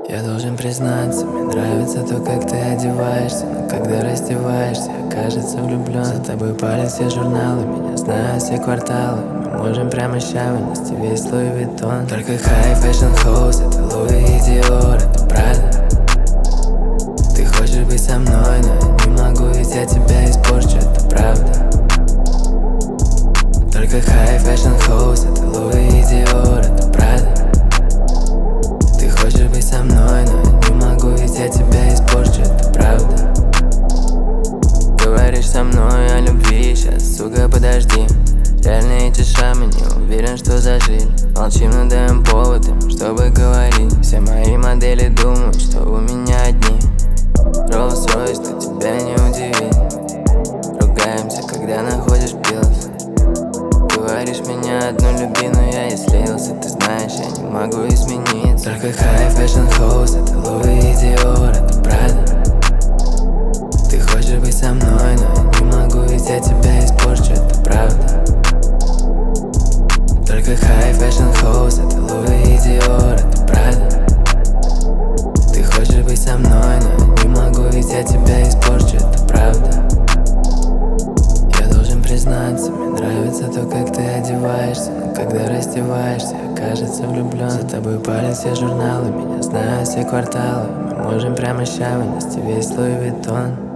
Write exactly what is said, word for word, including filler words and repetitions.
Я должен признаться, мне нравится то, как ты одеваешься. Но когда раздеваешься, я, кажется, влюблен. За тобой палят все журналы, меня знают все кварталы. Мы можем прямо ща вынести весь Луи Виттон. Только high fashion house, это Луи и Диор, это правда. Ты хочешь быть со мной, но я не могу, ведь я тебя испорчу, это правда. Только high fashion house, это Луи и Диор, это правда. Ты хочешь быть со мной, но я не могу, ведь я тебя испорчу, это правда. Говоришь со мной о любви, сейчас, сука, подожди. Реально эти шрамы, не уверен, что зажили. Молчим, но даем повод им, чтобы говорить. Все мои модели думают, что у меня одни Rolls-Royce, но тебя не удивить. Ругаемся, когда находишь пилс. Говоришь, меня одну люби, но я и слился. Ты знаешь, я не могу измениться. Только high fashion house, это Луи и Диор, это правда. Ты хочешь быть со мной, но я не могу, ведь я тебя испорчу, это правда. Только high fashion house, это Луи и Диор, это правда. Ты хочешь быть со мной, но я не могу, ведь я тебя испорчу, это правда. Я должен признаться, мне нравится то, как ты одеваешься. Но когда раздеваешься, я, кажется, влюблен. За тобой палят все журналы, меня знают все кварталы. Мы можем прямо ща вынести весь Луи Виттон.